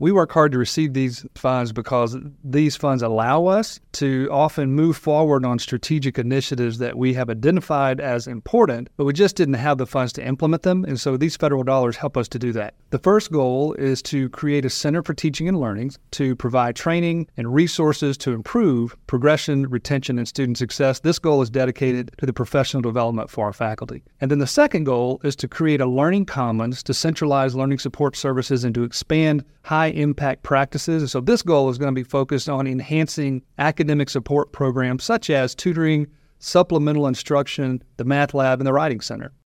We work hard to receive these funds because these funds allow us to often move forward on strategic initiatives that we have identified as important, but we just didn't have the funds to implement them. And so these federal dollars help us to do that. The first goal is to create a Center for Teaching and Learning to provide training and resources to improve progression, retention, and student success. This goal is dedicated to the professional development for our faculty. And then the second goal is to create a learning commons to centralize learning support services and to expand high-impact practices. And so this goal is going to be focused on enhancing academic support programs such as tutoring, supplemental instruction, the math lab, and the writing center.